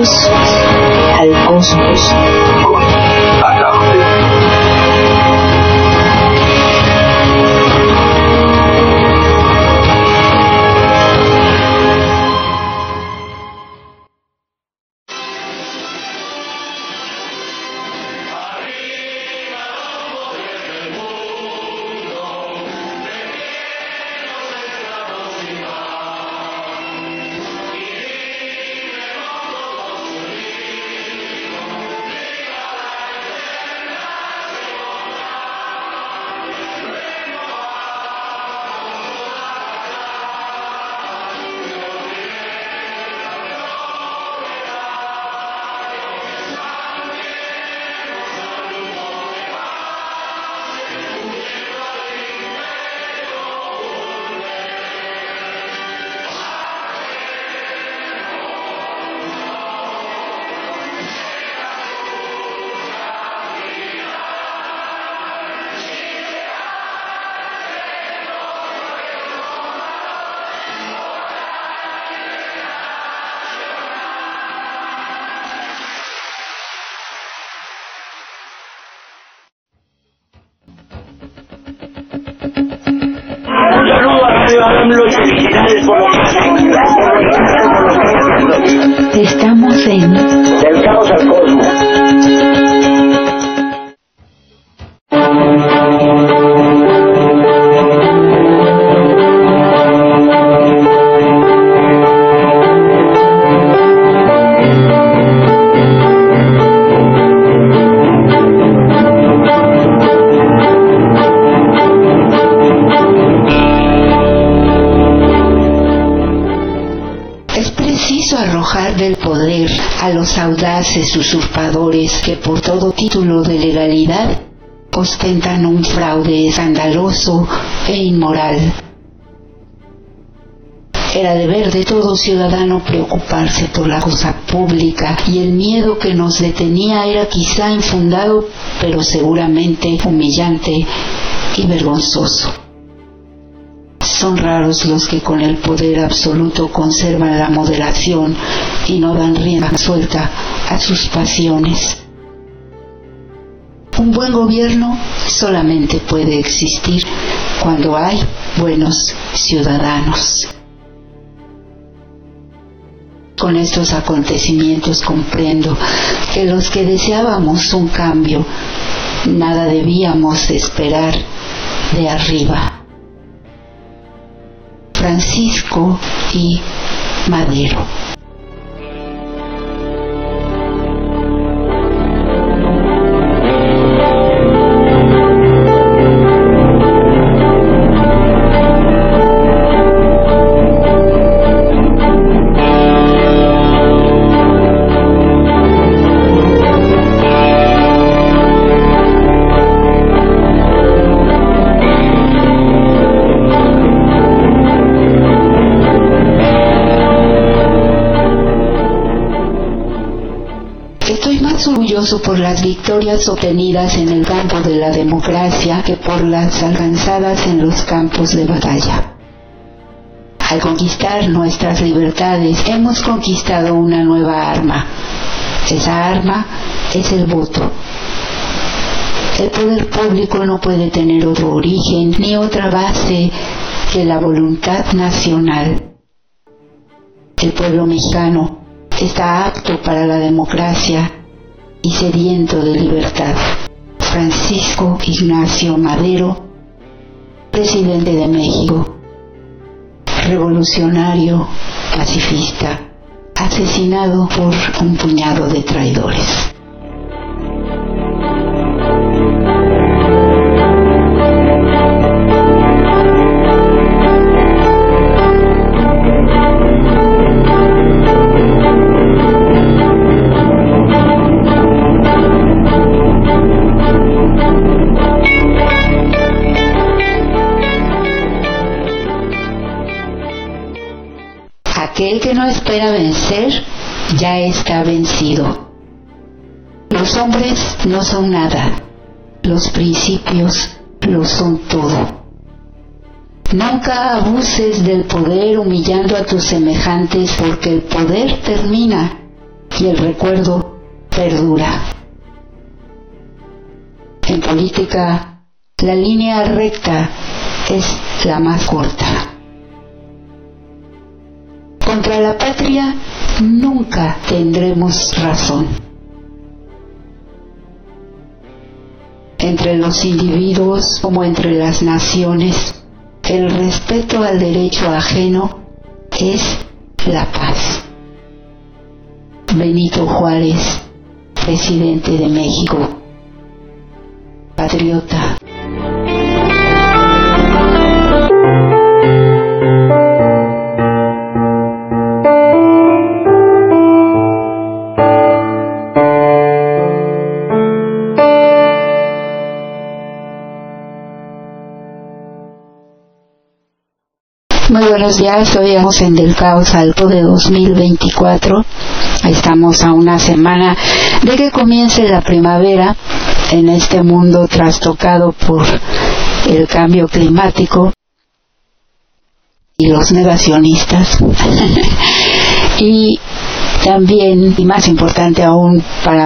Bienvenidos al Cosmos. Estamos en Del Caos al Cosmos. Arrojar del poder a los audaces usurpadores que por todo título de legalidad ostentan un fraude escandaloso e inmoral. Era deber de todo ciudadano preocuparse por la cosa pública, y el miedo que nos detenía era quizá infundado, pero seguramente humillante y vergonzoso. Son raros los que con el poder absoluto conservan la moderación y no dan rienda suelta a sus pasiones. Un buen gobierno solamente puede existir cuando hay buenos ciudadanos. Con estos acontecimientos comprendo que los que deseábamos un cambio, nada debíamos esperar de arriba. Francisco I. Madero. Orgulloso por las victorias obtenidas en el campo de la democracia que por las alcanzadas en los campos de batalla. Al conquistar nuestras libertades, hemos conquistado una nueva arma. Esa arma es el voto. El poder público no puede tener otro origen ni otra base que la voluntad nacional. El pueblo mexicano está apto para la democracia y sediento de libertad. Francisco Ignacio Madero, presidente de México, revolucionario pacifista, asesinado por un puñado de traidores. Aquel que no espera vencer, ya está vencido. Los hombres no son nada, los principios lo son todo. Nunca abuses del poder humillando a tus semejantes, porque el poder termina y el recuerdo perdura. En política, la línea recta es la más corta. Contra la patria nunca tendremos razón. Entre los individuos como entre las naciones, el respeto al derecho ajeno es la paz. Benito Juárez, presidente de México, patriota. Muy buenos días, hoy estamos en Del Caos Alto de 2024. Estamos a una semana de que comience la primavera en este mundo trastocado por el cambio climático y los negacionistas. Y también, y más importante aún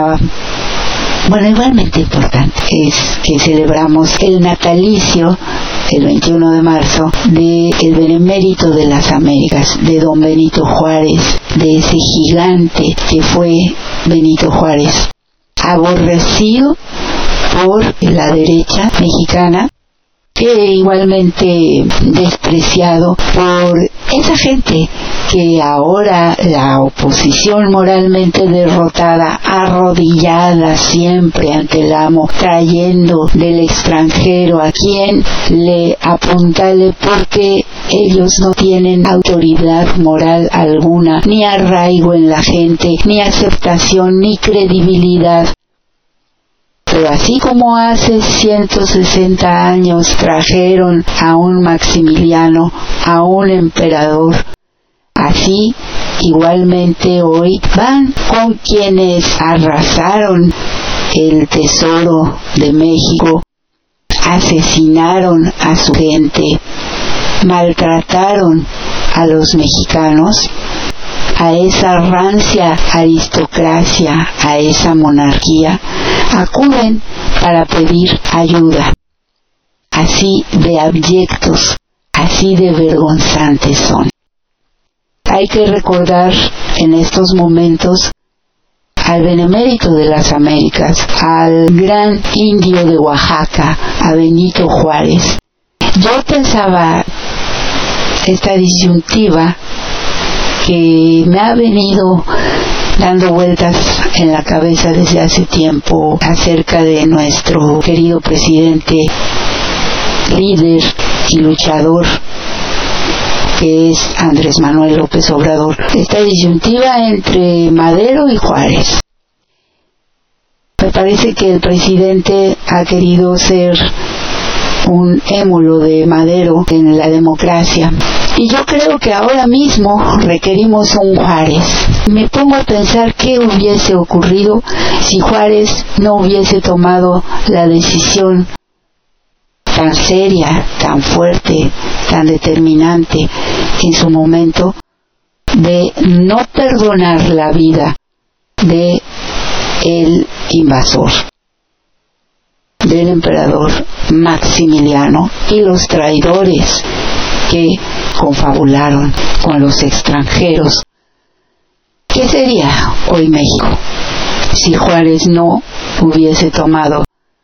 igualmente importante, es que celebramos el natalicio el 21 de marzo de el benemérito de las Américas, de don Benito Juárez, de ese gigante que fue Benito Juárez, aborrecido por la derecha mexicana, que igualmente despreciado por esa gente que ahora la oposición moralmente derrotada, arrodillada siempre ante el amo, trayendo del extranjero a quien le apuntale porque ellos no tienen autoridad moral alguna, ni arraigo en la gente, ni aceptación, ni credibilidad. Pero así como hace 160 años trajeron a un Maximiliano, a un emperador, así igualmente hoy van con quienes arrasaron el tesoro de México, asesinaron a su gente, maltrataron a los mexicanos, a esa rancia aristocracia, a esa monarquía, acuden para pedir ayuda. Así de abyectos, así de vergonzantes son. Hay que recordar en estos momentos al benemérito de las Américas, al gran indio de Oaxaca, a Benito Juárez. Yo pensaba esta disyuntiva que me ha venido dando vueltas en la cabeza desde hace tiempo acerca de nuestro querido presidente, líder y luchador, que es Andrés Manuel López Obrador. Esta disyuntiva entre Madero y Juárez. Me parece que el presidente ha querido ser un émulo de Madero en la democracia. Y yo creo que ahora mismo requerimos un Juárez. Me pongo a pensar qué hubiese ocurrido si Juárez no hubiese tomado la decisión tan seria, tan fuerte, tan determinante en su momento de no perdonar la vida de el invasor, del emperador Maximiliano y los traidores que confabularon con los extranjeros. ¿Qué sería hoy México si Juárez no hubiese tomado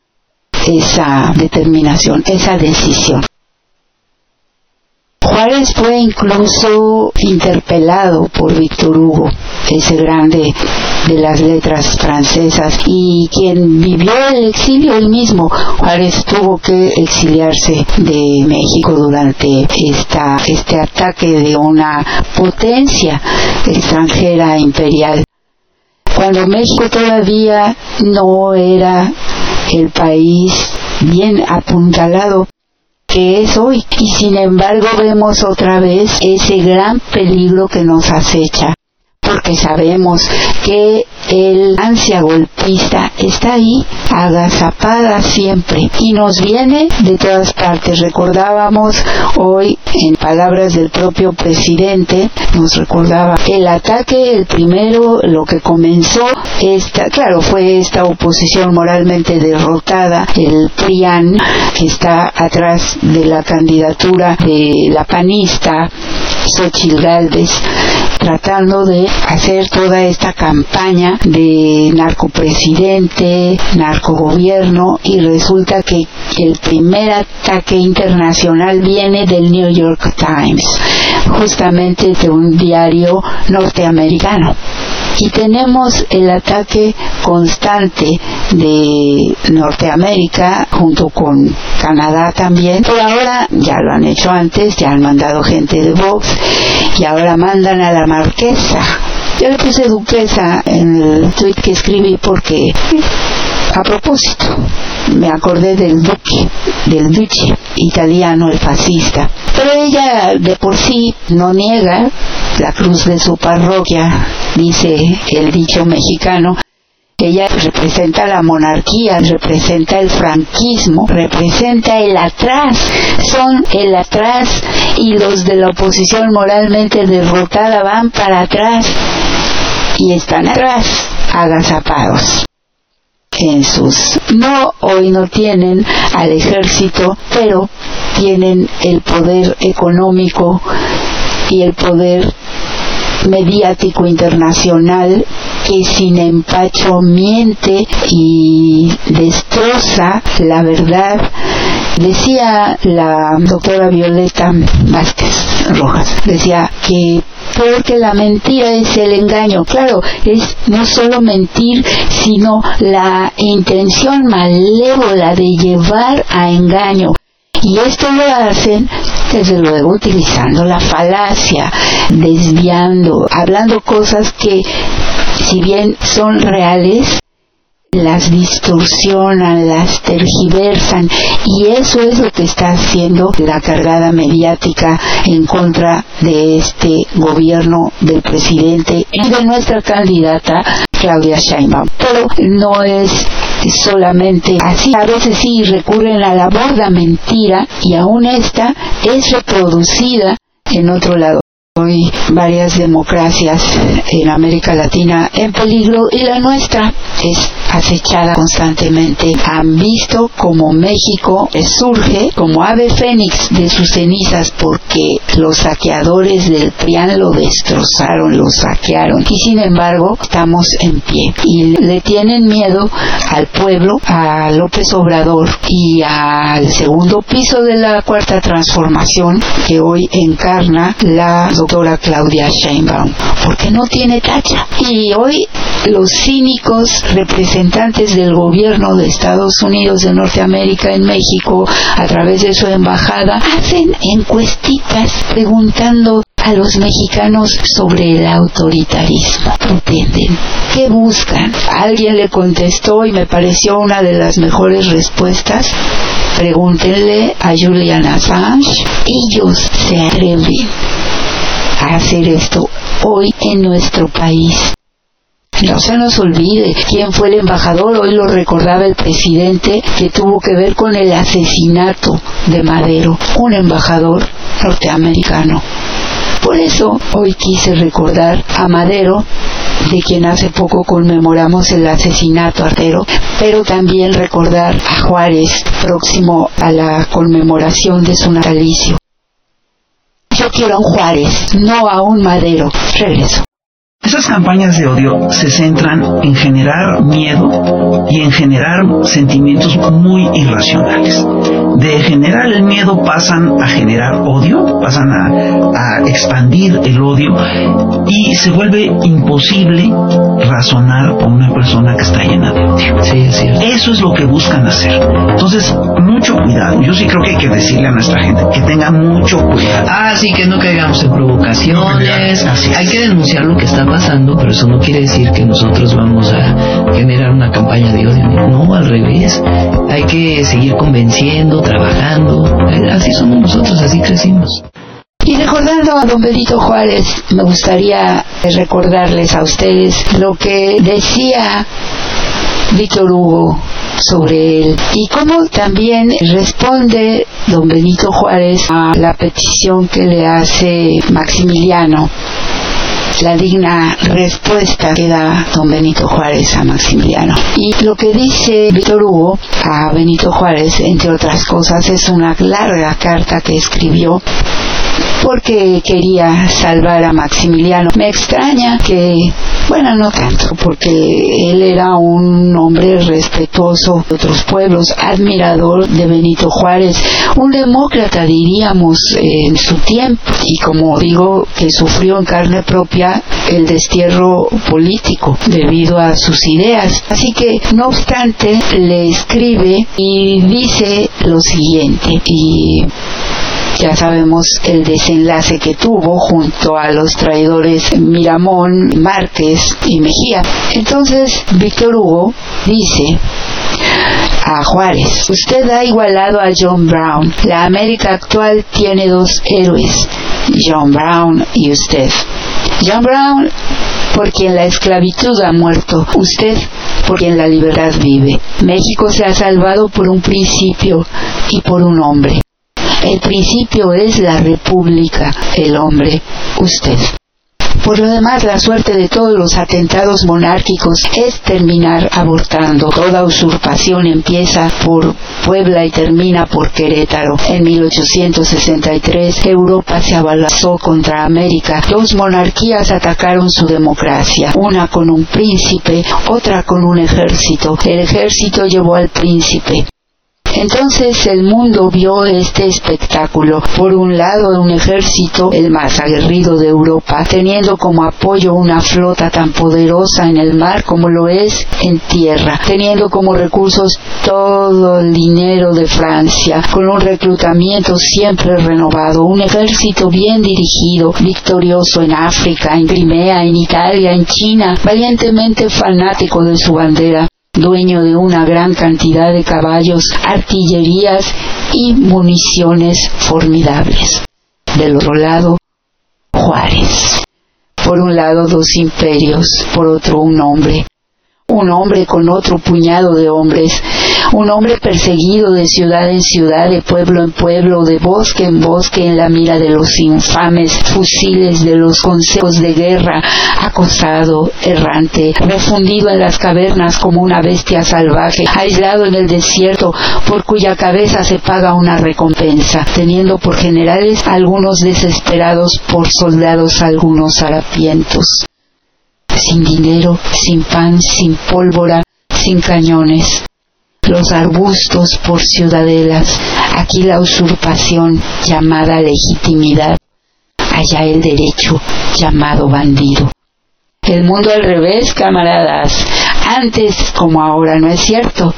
esa determinación, esa decisión? Juárez fue incluso interpelado por Víctor Hugo, ese grande de las letras francesas, y quien vivió el exilio él mismo. Juárez tuvo que exiliarse de México durante este ataque de una potencia extranjera imperial, cuando México todavía no era el país bien apuntalado que es hoy, y sin embargo vemos otra vez ese gran peligro que nos acecha, porque sabemos que el ansia golpista está ahí, agazapada siempre, y nos viene de todas partes. Recordábamos hoy, en palabras del propio presidente, nos recordaba el ataque, el primero, lo que comenzó, fue esta oposición moralmente derrotada, el PRIAN, que está atrás de la candidatura de la panista Xóchitl Gálvez, tratando de hacer toda esta campaña de narcopresidente, narcogobierno, y resulta que el primer ataque internacional viene del New York Times, justamente de un diario norteamericano. Y tenemos el ataque constante de Norteamérica junto con Canadá también. Por ahora ya lo han hecho antes, ya han mandado gente de Vox y ahora mandan a la marquesa. Yo le puse duquesa en el tweet que escribí porque, a propósito, me acordé del duce italiano, el fascista. Pero ella de por sí no niega la cruz de su parroquia, dice el dicho mexicano. Ella representa la monarquía, representa el franquismo, representa el atrás. Son el atrás, y los de la oposición moralmente derrotada van para atrás y están atrás, agazapados. Hoy no tienen al ejército, pero tienen el poder económico y el poder mediático internacional, que sin empacho miente y destroza la verdad. Decía la doctora Violeta Vázquez Rojas, decía que peor que la mentira es el engaño. Claro, es no solo mentir, sino la intención malévola de llevar a engaño. Y esto lo hacen, desde luego, utilizando la falacia, desviando, hablando cosas que, si bien son reales, las distorsionan, las tergiversan, y eso es lo que está haciendo la cargada mediática en contra de este gobierno del presidente y de nuestra candidata Claudia Sheinbaum. Pero no es solamente así, a veces sí recurren a la burda mentira, y aún esta es reproducida en otro lado. Hoy varias democracias en América Latina en peligro, y la nuestra es acechada constantemente. Han visto como México surge como ave fénix de sus cenizas, porque los saqueadores del PRIAN lo destrozaron, lo saquearon, y sin embargo estamos en pie. Y le tienen miedo al pueblo, a López Obrador y al segundo piso de la Cuarta Transformación que hoy encarna la doctora Claudia Sheinbaum, porque no tiene tacha. Y hoy los cínicos representantes del gobierno de Estados Unidos de Norteamérica en México, a través de su embajada, hacen encuestitas preguntando a los mexicanos sobre el autoritarismo. ¿Pretenden? ¿Qué buscan? Alguien le contestó, y me pareció una de las mejores respuestas: pregúntenle a Julian Assange. Ellos se atreven a hacer esto hoy en nuestro país. No se nos olvide quién fue el embajador. Hoy lo recordaba el presidente, que tuvo que ver con el asesinato de Madero, un embajador norteamericano. Por eso hoy quise recordar a Madero, de quien hace poco conmemoramos el asesinato artero, pero también recordar a Juárez, próximo a la conmemoración de su natalicio. Yo quiero a un Juárez, no a un Madero. Regreso. Esas campañas de odio se centran en generar miedo y en generar sentimientos muy irracionales. De generar el miedo pasan a generar odio, pasan a expandir el odio, y se vuelve imposible razonar con una persona que está llena de odio. Sí, es cierto. Eso es lo que buscan hacer. Entonces, mucho cuidado. Yo sí creo que hay que decirle a nuestra gente que tenga mucho cuidado. Sí, que no caigamos en provocaciones. Hay que denunciar lo que está pasando, pero eso no quiere decir que nosotros vamos a generar una campaña de odio. No, al revés. Hay que seguir convenciendo, trabajando. Así somos nosotros, así crecimos. Y recordando a don Benito Juárez, me gustaría recordarles a ustedes lo que decía Víctor Hugo sobre él y cómo también responde don Benito Juárez a la petición que le hace Maximiliano, la digna respuesta que da don Benito Juárez a Maximiliano. Y lo que dice Víctor Hugo a Benito Juárez, entre otras cosas, es una larga carta que escribió porque quería salvar a Maximiliano. Me extraña que, bueno, no tanto, porque él era un hombre respetuoso de otros pueblos, admirador de Benito Juárez, un demócrata, diríamos, en su tiempo, y como digo, que sufrió en carne propia el destierro político debido a sus ideas. Así que, no obstante, le escribe y dice lo siguiente, y ya sabemos el desenlace que tuvo junto a los traidores Miramón, Márquez y Mejía. Entonces, Víctor Hugo dice a Juárez: usted ha igualado a John Brown. La América actual tiene dos héroes, John Brown y usted. John Brown, por quien la esclavitud ha muerto; usted, por quien la libertad vive. México se ha salvado por un principio y por un hombre. El principio es la república, el hombre, usted. Por lo demás, la suerte de todos los atentados monárquicos es terminar abortando. Toda usurpación empieza por Puebla y termina por Querétaro. En 1863, Europa se abalanzó contra América. Dos monarquías atacaron su democracia, una con un príncipe, otra con un ejército. El ejército llevó al príncipe. Entonces el mundo vio este espectáculo. Por un lado, un ejército, el más aguerrido de Europa, teniendo como apoyo una flota tan poderosa en el mar como lo es en tierra, teniendo como recursos todo el dinero de Francia, con un reclutamiento siempre renovado, un ejército bien dirigido, victorioso en África, en Crimea, en Italia, en China, valientemente fanático de su bandera, dueño de una gran cantidad de caballos, artillerías y municiones formidables. Del otro lado, Juárez. Por un lado, dos imperios, por otro, un hombre con otro puñado de hombres, un hombre perseguido de ciudad en ciudad, de pueblo en pueblo, de bosque en bosque, en la mira de los infames fusiles de los consejos de guerra, acosado, errante, refundido en las cavernas como una bestia salvaje, aislado en el desierto, por cuya cabeza se paga una recompensa, teniendo por generales algunos desesperados, por soldados algunos harapientos. Sin dinero, sin pan, sin pólvora, sin cañones. Los arbustos por ciudadelas, aquí la usurpación llamada legitimidad, allá el derecho llamado bandido. El mundo al revés, camaradas, antes como ahora, ¿no es cierto?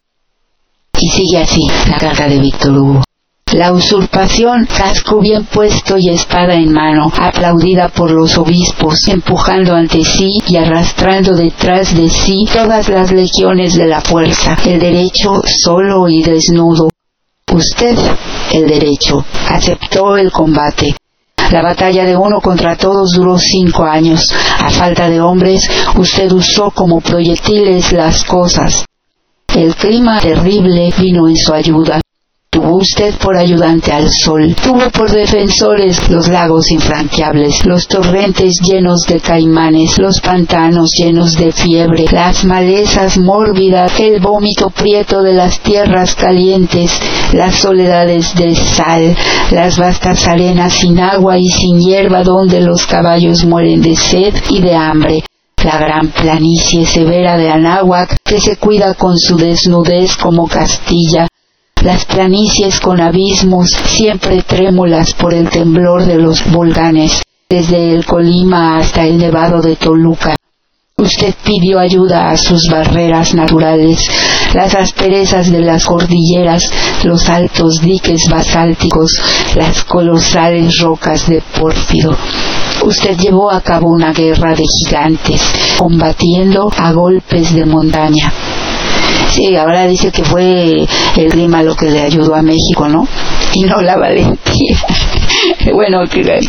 Y sigue así la carta de Víctor Hugo. La usurpación, casco bien puesto y espada en mano, aplaudida por los obispos, empujando ante sí y arrastrando detrás de sí todas las legiones de la fuerza, el derecho solo y desnudo. Usted, el derecho, aceptó el combate. La batalla de uno contra todos duró 5 años. A falta de hombres, usted usó como proyectiles las cosas. El clima terrible vino en su ayuda. Tuvo usted por ayudante al sol, tuvo por defensores los lagos infranqueables, los torrentes llenos de caimanes, los pantanos llenos de fiebre, las malezas mórbidas, el vómito prieto de las tierras calientes, las soledades de sal, las vastas arenas sin agua y sin hierba donde los caballos mueren de sed y de hambre. La gran planicie severa de Anáhuac, que se cuida con su desnudez como Castilla, las planicies con abismos siempre trémulas por el temblor de los volcanes, desde el Colima hasta el Nevado de Toluca. Usted pidió ayuda a sus barreras naturales, las asperezas de las cordilleras, los altos diques basálticos, las colosales rocas de pórfido. Usted llevó a cabo una guerra de gigantes, combatiendo a golpes de montaña. Sí, ahora dice que fue el clima lo que le ayudó a México, ¿no? Y no la valentía. Bueno,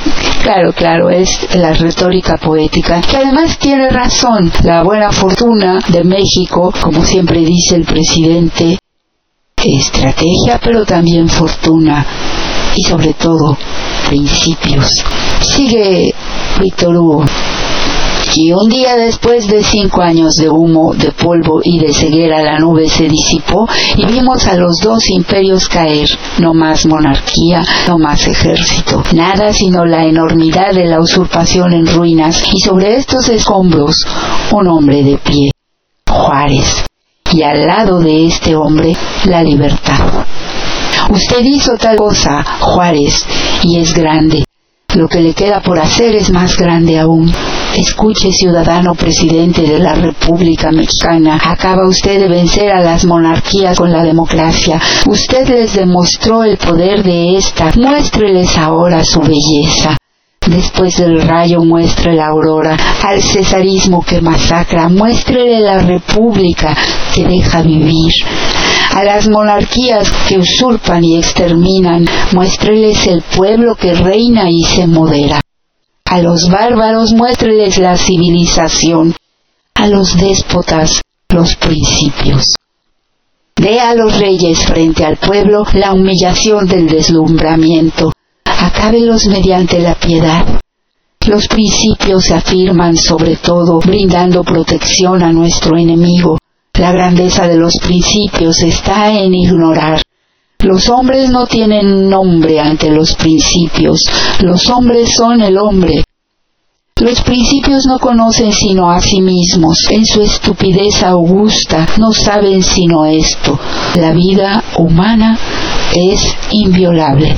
Claro, es la retórica poética, que además tiene razón. La buena fortuna de México, como siempre dice el presidente, estrategia, pero también fortuna y sobre todo principios. Sigue Víctor Hugo. Y un día después de 5 años de humo, de polvo y de ceguera, la nube se disipó y vimos a los 2 imperios caer. No más monarquía, no más ejército, nada sino la enormidad de la usurpación en ruinas, y sobre estos escombros un hombre de pie, Juárez, y al lado de este hombre la libertad. Usted hizo tal cosa, Juárez, y es grande. Lo que le queda por hacer es más grande aún. Escuche, ciudadano presidente de la República Mexicana, acaba usted de vencer a las monarquías con la democracia. Usted les demostró el poder de esta. Muéstreles ahora su belleza. Después del rayo muestre la aurora. Al cesarismo que masacra, muéstrele la república que deja vivir. A las monarquías que usurpan y exterminan, muéstreles el pueblo que reina y se modera. A los bárbaros muéstreles la civilización. A los déspotas los principios. Dé a los reyes frente al pueblo la humillación del deslumbramiento. Acábelos mediante la piedad. Los principios se afirman sobre todo, brindando protección a nuestro enemigo. La grandeza de los principios está en ignorar. Los hombres no tienen nombre ante los principios. Los hombres son el hombre. Los principios no conocen sino a sí mismos. En su estupidez augusta no saben sino esto: la vida humana es inviolable.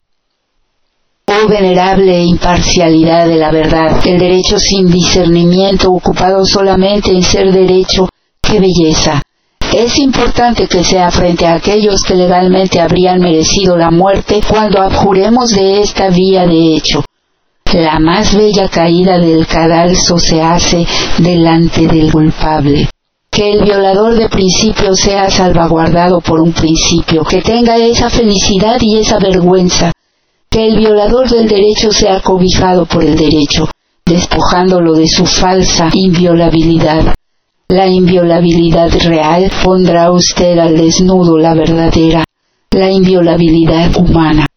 Oh venerable imparcialidad de la verdad, el derecho sin discernimiento, ocupado solamente en ser derecho, ¡qué belleza! Es importante que sea frente a aquellos que legalmente habrían merecido la muerte cuando abjuremos de esta vía de hecho. La más bella caída del cadalso se hace delante del culpable. Que el violador de principios sea salvaguardado por un principio, que tenga esa felicidad y esa vergüenza. Que el violador del derecho sea cobijado por el derecho, despojándolo de su falsa inviolabilidad. La inviolabilidad real pondrá usted al desnudo la verdadera, la inviolabilidad humana.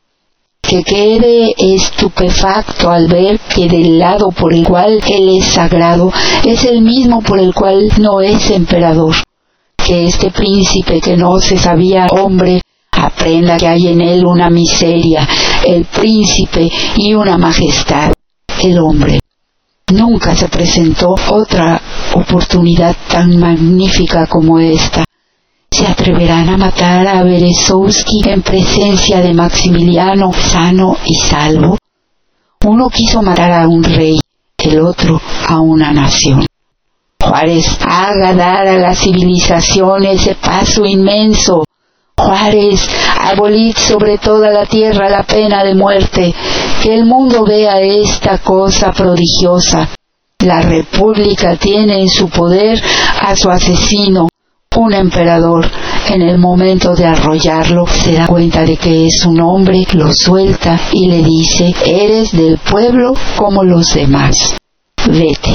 Que quede estupefacto al ver que del lado por el cual él es sagrado es el mismo por el cual no es emperador. Que este príncipe que no se sabía hombre aprenda que hay en él una miseria, el príncipe, y una majestad, el hombre. Nunca se presentó otra oportunidad tan magnífica como esta. ¿Se atreverán a matar a Berezovsky en presencia de Maximiliano sano y salvo? Uno quiso matar a un rey, el otro a una nación. Juárez, haga dar a la civilización ese paso inmenso. Juárez, abolid sobre toda la tierra la pena de muerte. Que el mundo vea esta cosa prodigiosa. La república tiene en su poder a su asesino, un emperador. En el momento de arrollarlo, se da cuenta de que es un hombre, lo suelta y le dice: eres del pueblo como los demás. Vete.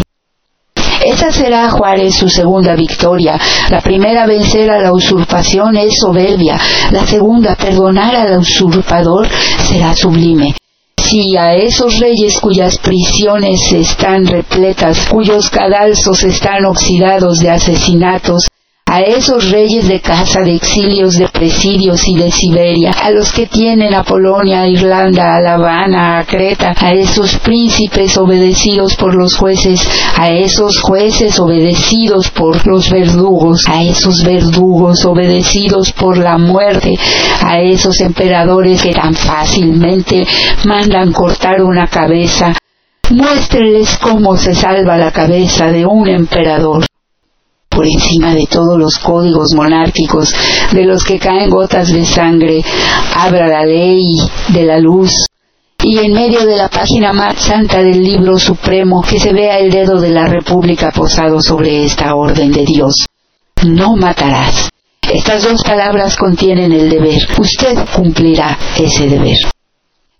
Esa será, Juárez, su segunda victoria. La primera, vencer a la usurpación, es soberbia. La segunda, perdonar al usurpador, será sublime. Si a esos reyes cuyas prisiones están repletas, cuyos cadalsos están oxidados de asesinatos, a esos reyes de casa, de exilios, de presidios y de Siberia, a los que tienen a Polonia, a Irlanda, a La Habana, a Creta, a esos príncipes obedecidos por los jueces, a esos jueces obedecidos por los verdugos, a esos verdugos obedecidos por la muerte, a esos emperadores que tan fácilmente mandan cortar una cabeza, muéstreles cómo se salva la cabeza de un emperador. Por encima de todos los códigos monárquicos de los que caen gotas de sangre, abra la ley de la luz, y en medio de la página más santa del libro supremo, que se vea el dedo de la República posado sobre esta orden de Dios. No matarás. Estas dos palabras contienen el deber. Usted cumplirá ese deber.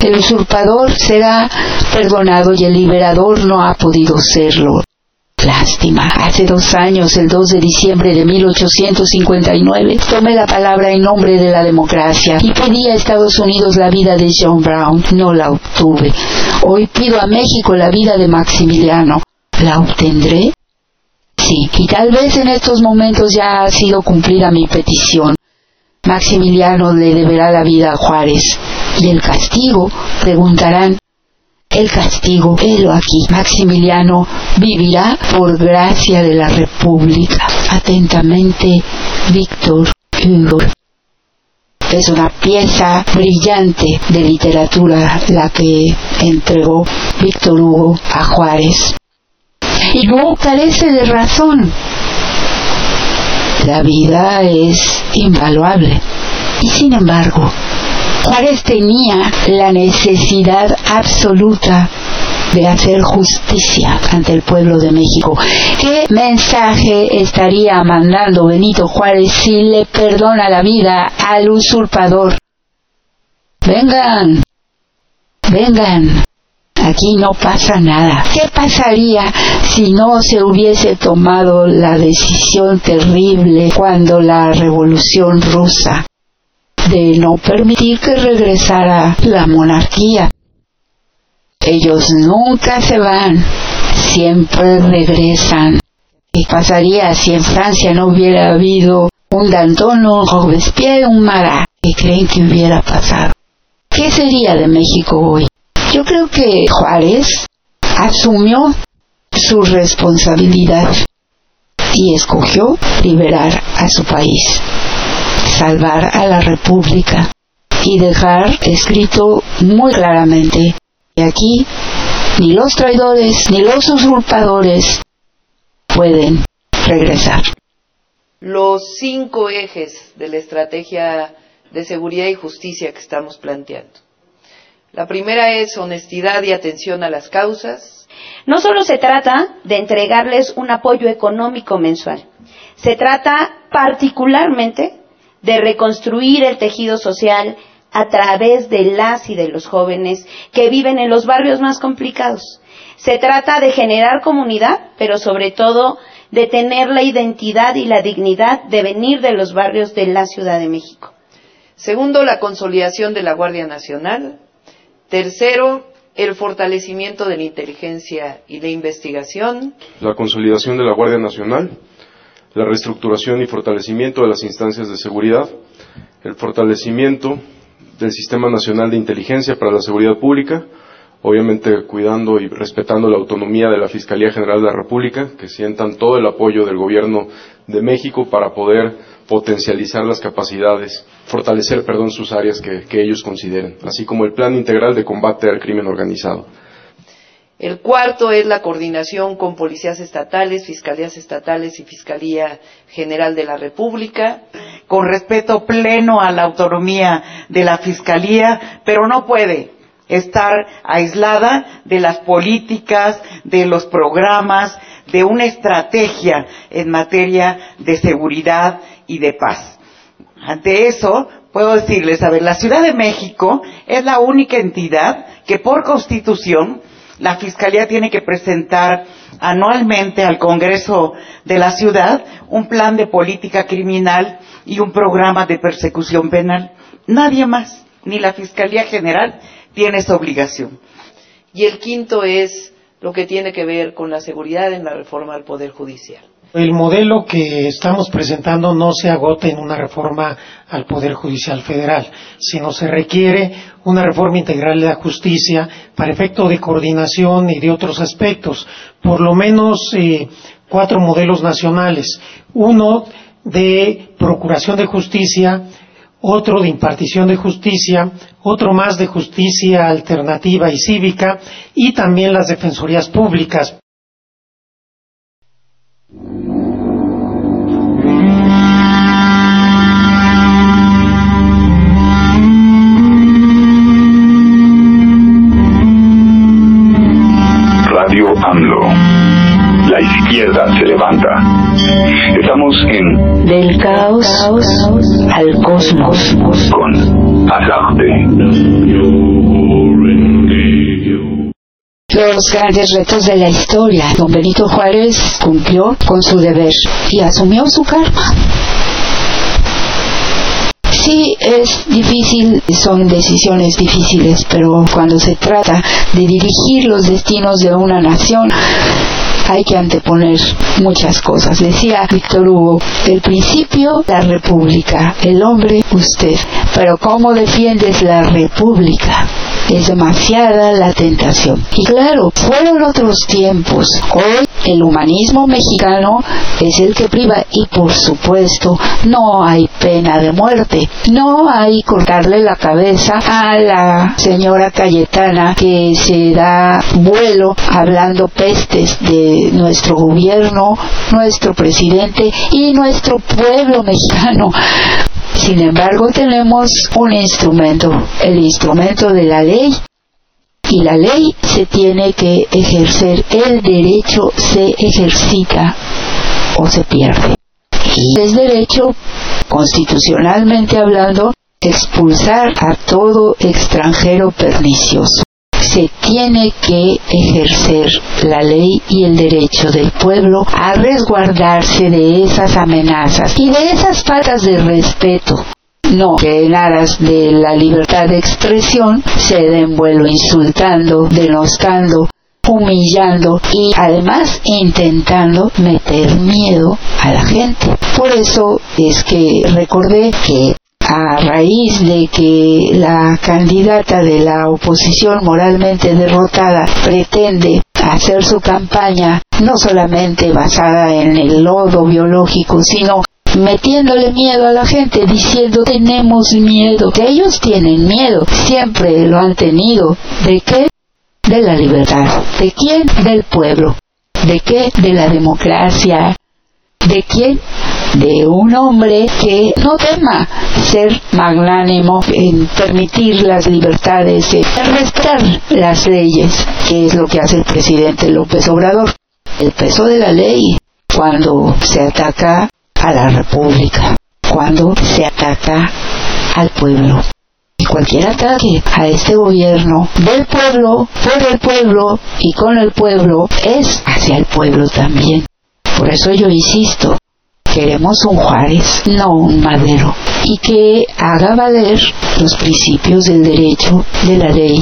El usurpador será perdonado y el liberador no ha podido serlo. Lástima. Hace 2 años, el 2 de diciembre de 1859, tomé la palabra en nombre de la democracia y pedí a Estados Unidos la vida de John Brown. No la obtuve. Hoy pido a México la vida de Maximiliano. ¿La obtendré? Sí, y tal vez en estos momentos ya ha sido cumplida mi petición. Maximiliano le deberá la vida a Juárez. ¿Y el castigo? Preguntarán. El castigo, helo aquí. Maximiliano vivirá por gracia de la República. Atentamente, Víctor Hugo. Es una pieza brillante de literatura la que entregó Víctor Hugo a Juárez. Y no carece de razón. La vida es invaluable. Y sin embargo, Juárez tenía la necesidad absoluta de hacer justicia ante el pueblo de México. ¿Qué mensaje estaría mandando Benito Juárez si le perdona la vida al usurpador? Vengan, vengan, aquí no pasa nada. ¿Qué pasaría si no se hubiese tomado la decisión terrible cuando la Revolución Rusa de no permitir que regresara la monarquía? Ellos nunca se van, siempre regresan. ¿Qué pasaría si en Francia no hubiera habido un Danton, un Robespierre, un Marat? ¿Qué creen que hubiera pasado? ¿Qué sería de México hoy? Yo creo que Juárez asumió su responsabilidad y escogió liberar a su país, salvar a la República y dejar escrito muy claramente que aquí ni los traidores ni los usurpadores pueden regresar. Los 5 ejes de la estrategia de seguridad y justicia que estamos planteando. La primera es honestidad y atención a las causas. No solo se trata de entregarles un apoyo económico mensual, se trata particularmente de reconstruir el tejido social a través de las y de los jóvenes que viven en los barrios más complicados. Se trata de generar comunidad, pero sobre todo de tener la identidad y la dignidad de venir de los barrios de la Ciudad de México. Segundo, la consolidación de la Guardia Nacional. Tercero, el fortalecimiento de la inteligencia y la investigación. La consolidación de la Guardia Nacional, la reestructuración y fortalecimiento de las instancias de seguridad, el fortalecimiento del Sistema Nacional de Inteligencia para la Seguridad Pública, obviamente cuidando y respetando la autonomía de la Fiscalía General de la República, que sientan todo el apoyo del Gobierno de México para poder potencializar las capacidades, fortalecer, sus áreas que ellos consideren, así como el Plan Integral de Combate al Crimen Organizado. El cuarto es la coordinación con policías estatales, fiscalías estatales y Fiscalía General de la República. Con respeto pleno a la autonomía de la Fiscalía, pero no puede estar aislada de las políticas, de los programas, de una estrategia en materia de seguridad y de paz. Ante eso, puedo decirles, la Ciudad de México es la única entidad que por Constitución la Fiscalía tiene que presentar anualmente al Congreso de la Ciudad un plan de política criminal y un programa de persecución penal. Nadie más, ni la Fiscalía General, tiene esa obligación. Y el quinto es lo que tiene que ver con la seguridad en la reforma al Poder Judicial. El modelo que estamos presentando no se agota en una reforma al Poder Judicial Federal, sino se requiere una reforma integral de la justicia para efecto de coordinación y de otros aspectos, por lo menos 4 modelos nacionales, uno de procuración de justicia, otro de impartición de justicia, otro más de justicia alternativa y cívica, y también las defensorías públicas. Radio AMLO. La izquierda se levanta. Estamos en Del caos al cosmos con Azarte. Los grandes retos de la historia. Don Benito Juárez cumplió con su deber y asumió su karma. Sí, es difícil, son decisiones difíciles, pero cuando se trata de dirigir los destinos de una nación, hay que anteponer muchas cosas. Decía Víctor Hugo, el principio, la república, el hombre, usted. Pero ¿cómo defiendes la república? Es demasiada la tentación. Y claro, fueron otros tiempos. Hoy el humanismo mexicano es el que priva, y por supuesto no hay pena de muerte. No hay cortarle la cabeza a la señora Cayetana que se da vuelo hablando pestes de nuestro gobierno, nuestro presidente y nuestro pueblo mexicano. Sin embargo, tenemos un instrumento, el instrumento de la ley. Y la ley se tiene que ejercer, el derecho se ejercita o se pierde. Y es derecho, constitucionalmente hablando, expulsar a todo extranjero pernicioso. Se tiene que ejercer la ley y el derecho del pueblo a resguardarse de esas amenazas y de esas faltas de respeto. No que en aras de la libertad de expresión se den vuelo insultando, denostando, humillando y además intentando meter miedo a la gente. Por eso es que recordé que a raíz de que la candidata de la oposición moralmente derrotada pretende hacer su campaña no solamente basada en el lodo biológico, sino metiéndole miedo a la gente, diciendo tenemos miedo. Ellos tienen miedo, siempre lo han tenido. ¿De qué? De la libertad. ¿De quién? Del pueblo. ¿De qué? De la democracia. ¿De quién? De un hombre que no tema ser magnánimo en permitir las libertades, en respetar las leyes, que es lo que hace el presidente López Obrador. El peso de la ley cuando se ataca a la república, cuando se ataca al pueblo. Y cualquier ataque a este gobierno del pueblo, por el pueblo y con el pueblo es hacia el pueblo también. Por eso yo insisto, queremos un Juárez, no un Madero, y que haga valer los principios del derecho, de la ley,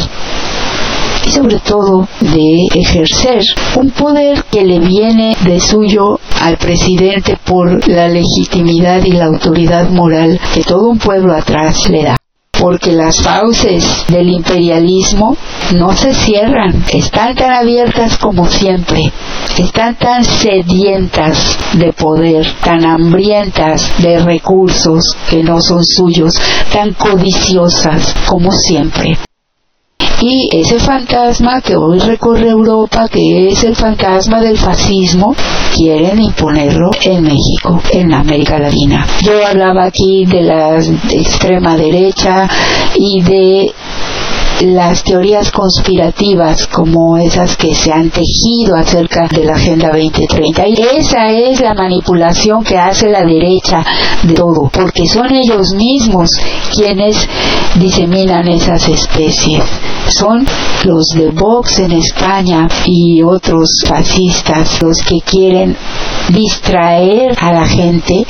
y sobre todo de ejercer un poder que le viene de suyo al presidente por la legitimidad y la autoridad moral que todo un pueblo atrás le da. Porque las fauces del imperialismo no se cierran, están tan abiertas como siempre, están tan sedientas de poder, tan hambrientas de recursos que no son suyos, tan codiciosas como siempre. Y ese fantasma que hoy recorre Europa, que es el fantasma del fascismo, quieren imponerlo en México, en América Latina. Yo hablaba aquí de la extrema derecha y de las teorías conspirativas como esas que se han tejido acerca de la Agenda 2030. Y esa es la manipulación que hace la derecha de todo, porque son ellos mismos quienes diseminan esas especies. Son los de Vox en España y otros fascistas los que quieren distraer a la gente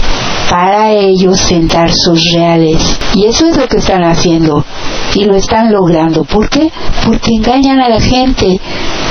para ellos sentar sus reales. Y eso es lo que están haciendo y lo están logrando. ¿Por qué? Porque engañan a la gente.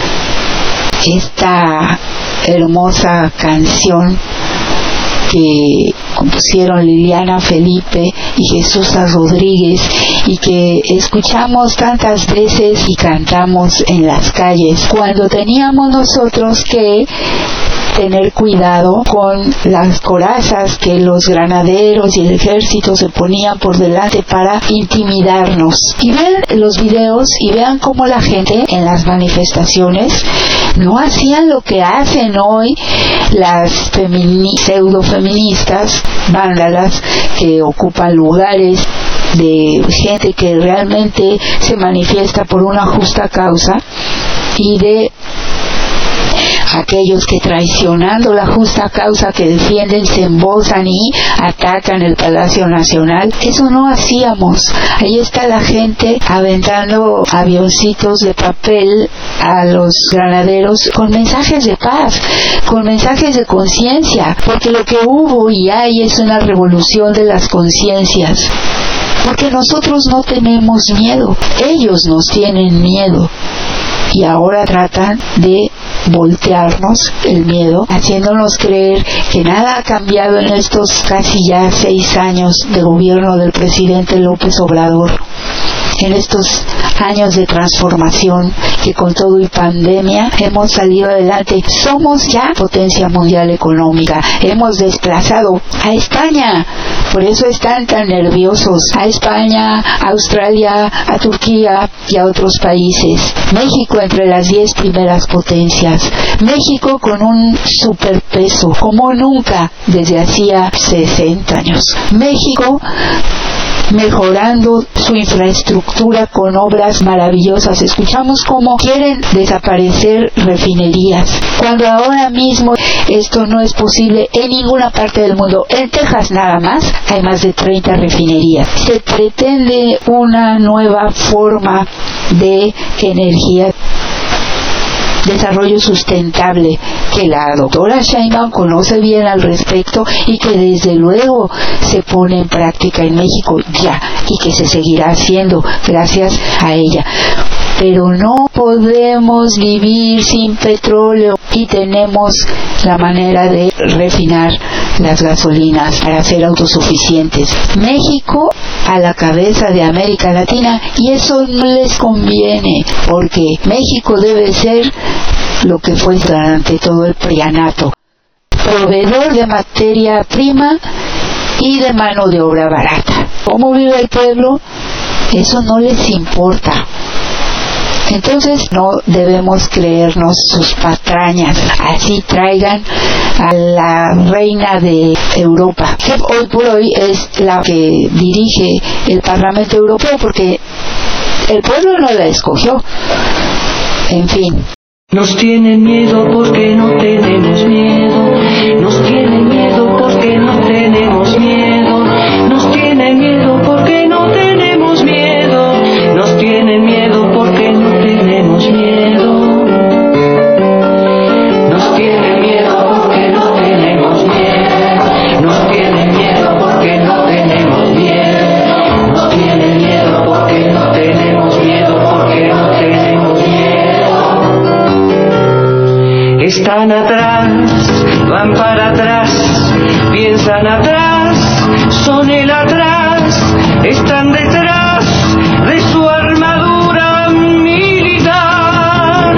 Esta hermosa canción que compusieron Liliana Felipe y Jesús Rodríguez y que escuchamos tantas veces y cantamos en las calles, cuando teníamos nosotros que tener cuidado con las corazas que los granaderos y el ejército se ponían por delante para intimidarnos. Y vean los videos y vean cómo la gente en las manifestaciones no hacían lo que hacen hoy las pseudo-feministas, vándalas, que ocupan lugares de gente que realmente se manifiesta por una justa causa y de aquellos que traicionando la justa causa que defienden se embozan y atacan el Palacio Nacional. Eso no hacíamos. Ahí está la gente aventando avioncitos de papel a los granaderos con mensajes de paz, con mensajes de conciencia, porque lo que hubo y hay es una revolución de las conciencias. Porque nosotros no tenemos miedo, ellos nos tienen miedo. Y ahora tratan de voltearnos el miedo, haciéndonos creer que nada ha cambiado en estos casi ya 6 años de gobierno del presidente López Obrador. En estos años de transformación que con todo y pandemia hemos salido adelante. Somos ya potencia mundial económica. Hemos desplazado a España. Por eso están tan nerviosos. A España, a Australia, a Turquía y a otros países. México entre las 10 primeras potencias. México con un superpeso como nunca desde hacía 60 años. México mejorando su infraestructura con obras maravillosas. Escuchamos cómo quieren desaparecer refinerías, cuando ahora mismo esto no es posible en ninguna parte del mundo. En Texas nada más hay más de 30 refinerías. Se pretende una nueva forma de energía, desarrollo sustentable, que la doctora Sheinbaum conoce bien al respecto y que desde luego se pone en práctica en México ya, y que se seguirá haciendo gracias a ella. Pero no podemos vivir sin petróleo y tenemos la manera de refinar las gasolinas para ser autosuficientes. México a la cabeza de América Latina, y eso no les conviene, porque México debe ser lo que fue durante todo el prianato, proveedor de materia prima y de mano de obra barata. ¿Cómo vive el pueblo? Eso no les importa. Entonces no debemos creernos sus patrañas. Así traigan a la reina de Europa, que hoy por hoy es la que dirige el Parlamento Europeo, porque el pueblo no la escogió. En fin. Nos tienen miedo porque no tenemos miedo. Nos tienen miedo porque no tenemos miedo. Nos tienen miedo porque no tenemos miedo. Nos tienen miedo porque no tenemos miedo. Nos tienen miedo porque no tenemos miedo. Nos tienen miedo porque no tenemos miedo. Nos tienen miedo porque no tenemos miedo, porque no tenemos miedo. Están atrás, van para atrás, piensan atrás, son el atrás, están detrás de su armadura militar.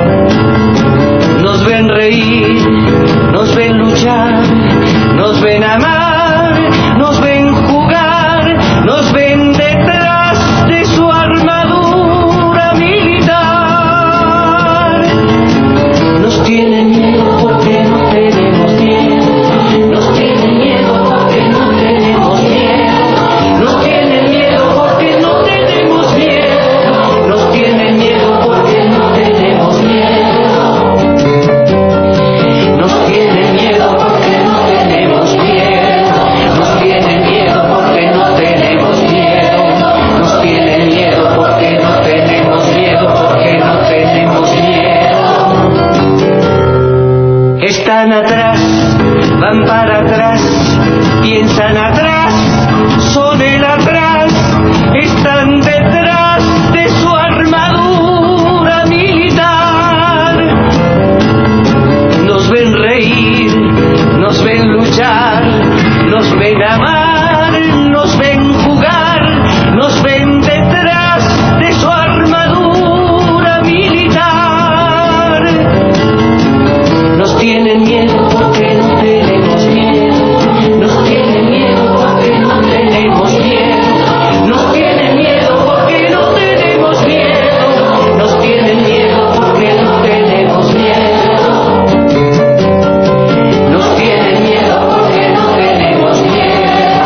Nos ven reír, nos ven luchar, nos ven amar, nos ven jugar, nos ven detrás de su armadura militar. Nos tienen miedo porque no tenemos miedo. Nos tienen miedo porque no tenemos miedo. Nos tienen miedo porque no tenemos miedo. Nos tienen miedo porque no tenemos miedo. Nos tienen miedo porque no tenemos miedo. Nos tienen miedo porque no tenemos miedo. Nos tienen miedo porque no tenemos miedo, porque no tenemos miedo. Están atrás, van para atrás, piensan atrás, son el atrás, están detrás de su armadura militar. Nos ven reír, nos ven luchar, nos ven amar, nos ven jugar, nos ven detrás de su armadura militar. Nos tienen miedo porque no tenemos miedo. Nos tienen miedo porque no tenemos miedo. Nos tienen miedo porque no tenemos miedo. Nos tienen miedo porque no tenemos miedo. Nos tienen miedo porque no tenemos miedo.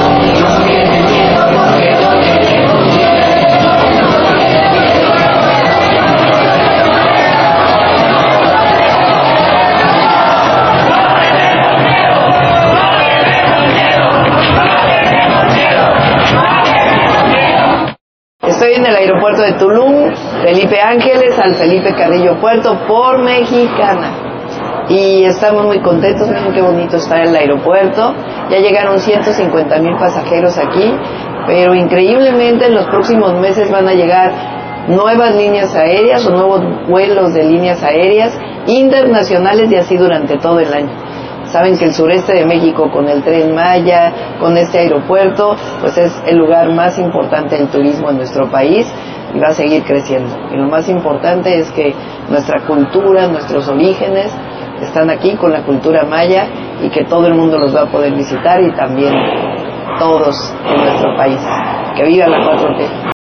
aeropuerto de Tulum, Felipe Ángeles, al Felipe Carrillo Puerto por Mexicana. Y estamos muy contentos, miren qué bonito está el aeropuerto. Ya llegaron 150,000 pasajeros aquí, pero increíblemente en los próximos meses van a llegar nuevas líneas aéreas o nuevos vuelos de líneas aéreas internacionales y así durante todo el año. Saben que el sureste de México con el Tren Maya, con este aeropuerto, pues es el lugar más importante del turismo en nuestro país y va a seguir creciendo. Y lo más importante es que nuestra cultura, nuestros orígenes están aquí con la cultura maya y que todo el mundo los va a poder visitar y también todos en nuestro país. ¡Que viva la 4T!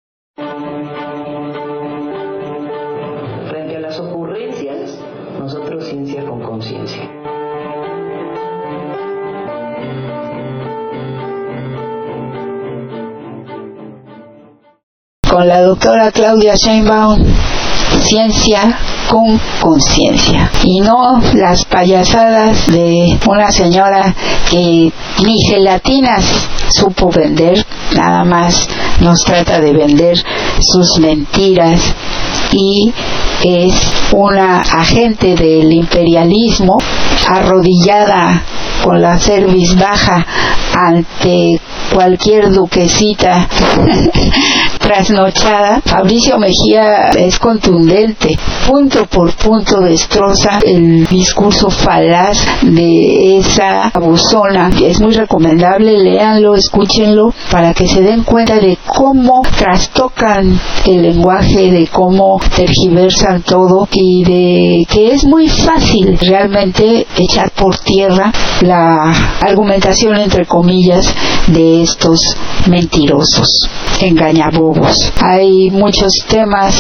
Frente a las ocurrencias, nosotros ciencia con conciencia. Con la doctora Claudia Sheinbaum, ciencia con conciencia y no las payasadas de una señora que ni gelatinas supo vender, nada más nos trata de vender sus mentiras y es una agente del imperialismo arrodillada con la cerviz baja ante cualquier duquesita trasnochada. Fabricio Mejía es contundente, punto por punto destroza el discurso falaz de esa abusona. Es muy recomendable, léanlo, escúchenlo, para que se den cuenta de cómo trastocan el lenguaje, de cómo tergiversan todo y de que es muy fácil realmente echar por tierra la argumentación, entre comillas, de estos mentirosos, engañabobos. Hay muchos temas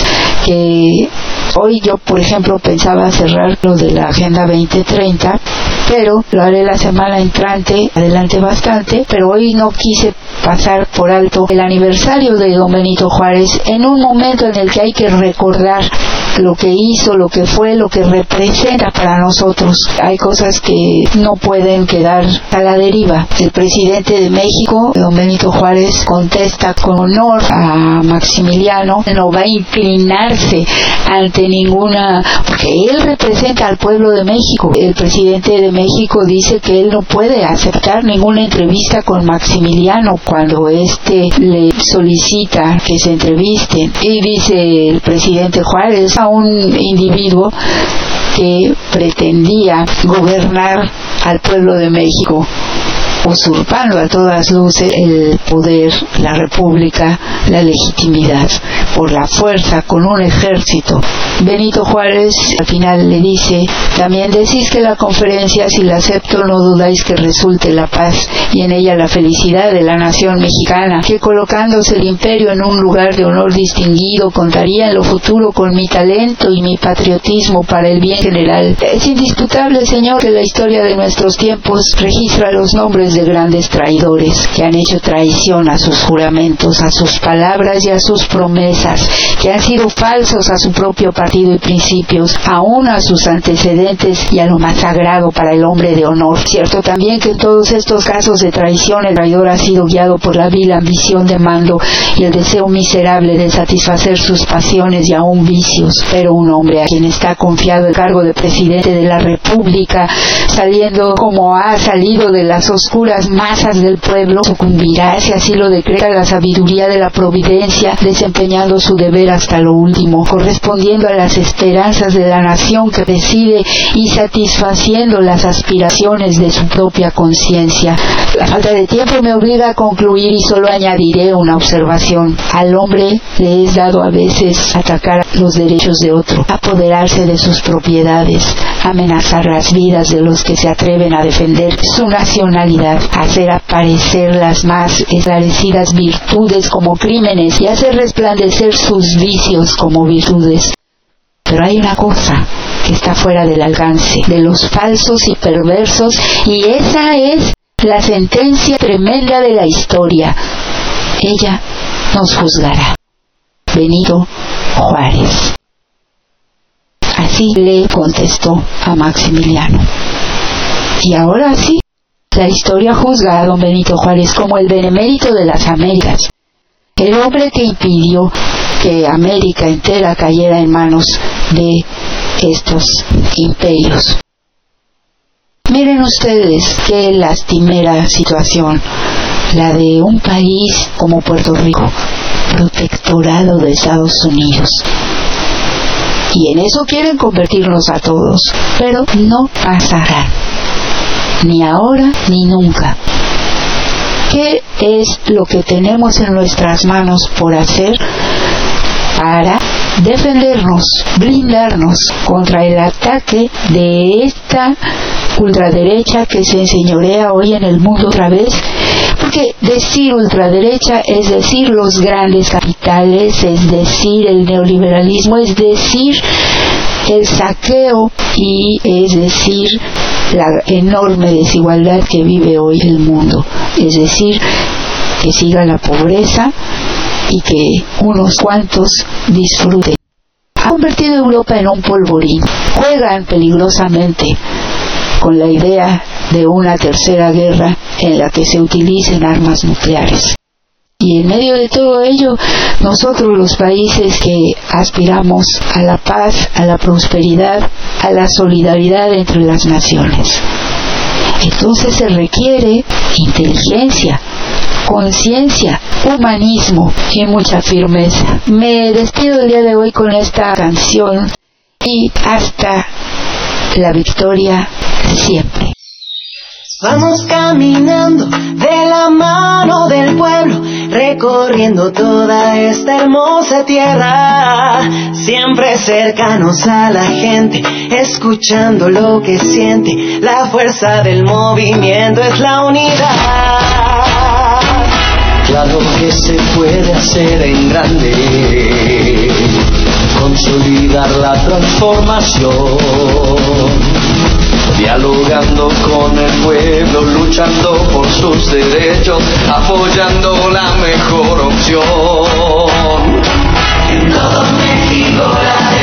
que hoy yo, por ejemplo, pensaba cerrar lo de la Agenda 2030, pero lo haré la semana entrante, adelante bastante, pero hoy no quise pasar por alto el aniversario de don Benito Juárez en un momento en el que hay que recordar lo que hizo, lo que fue, lo que representa para nosotros. Hay cosas que no pueden quedar a la deriva. El presidente de México, don Benito Juárez, contesta con honor a Maximiliano, no va a inclinarse ante ninguna, porque él representa al pueblo de México. El presidente de México dice que él no puede aceptar ninguna entrevista con Maximiliano cuando éste le solicita que se entrevisten. Y dice el presidente Juárez a un individuo que pretendía gobernar al pueblo de México, usurpando a todas luces el poder, la república, la legitimidad, por la fuerza, con un ejército. Benito Juárez al final le dice: también decís que la conferencia, si la acepto, no dudáis que resulte la paz y en ella la felicidad de la nación mexicana, que colocándose el imperio en un lugar de honor distinguido, contaría en lo futuro con mi talento y mi patriotismo para el bien general. Es indisputable, señor, que la historia de nuestros tiempos registra los nombres de grandes traidores que han hecho traición a sus juramentos, a sus palabras y a sus promesas, que han sido falsos a su propio partido y principios, aún a sus antecedentes y a lo más sagrado para el hombre de honor. Cierto también que en todos estos casos de traición el traidor ha sido guiado por la vil ambición de mando y el deseo miserable de satisfacer sus pasiones y aún vicios, pero un hombre a quien está confiado el cargo de presidente de la República, saliendo como ha salido de las oscuras masas del pueblo, sucumbirá, si así lo decreta la sabiduría de la providencia, desempeñando su deber hasta lo último, correspondiendo a las esperanzas de la nación que decide y satisfaciendo las aspiraciones de su propia conciencia. La falta de tiempo me obliga a concluir y solo añadiré una observación. Al hombre le es dado a veces atacar los derechos de otro, apoderarse de sus propiedades, amenazar las vidas de los que se atreven a defender su nacionalidad, hacer aparecer las más esclarecidas virtudes como crímenes y hacer resplandecer sus vicios como virtudes. Pero hay una cosa que está fuera del alcance de los falsos y perversos, y esa es la sentencia tremenda de la historia. Ella nos juzgará. Benito Juárez. Así le contestó a Maximiliano. Y ahora sí, la historia juzga a don Benito Juárez como el benemérito de las Américas, el hombre que impidió que América entera cayera en manos de estos imperios. Miren ustedes qué lastimera situación la de un país como Puerto Rico, protectorado de Estados Unidos. Y en eso quieren convertirnos a todos, pero no pasará, ni ahora ni nunca. ¿Qué es lo que tenemos en nuestras manos por hacer para defendernos, blindarnos contra el ataque de esta ultraderecha que se enseñorea hoy en el mundo otra vez? Porque decir ultraderecha es decir los grandes capitales, es decir el neoliberalismo, es decir el saqueo y es decir la enorme desigualdad que vive hoy el mundo, es decir que siga la pobreza y que unos cuantos disfruten. Ha convertido a Europa en un polvorín. Juegan peligrosamente con la idea de una tercera guerra en la que se utilicen armas nucleares. Y en medio de todo ello, nosotros los países que aspiramos a la paz, a la prosperidad, a la solidaridad entre las naciones. Entonces se requiere inteligencia, conciencia, humanismo y mucha firmeza. Me despido el día de hoy con esta canción y hasta la victoria siempre. Vamos caminando de la mano del pueblo, recorriendo toda esta hermosa tierra, siempre cercanos a la gente, escuchando lo que siente, la fuerza del movimiento es la unidad. Claro que se puede hacer en grande, consolidar la transformación, dialogando con el pueblo, luchando por sus derechos, apoyando la mejor opción. En todo México la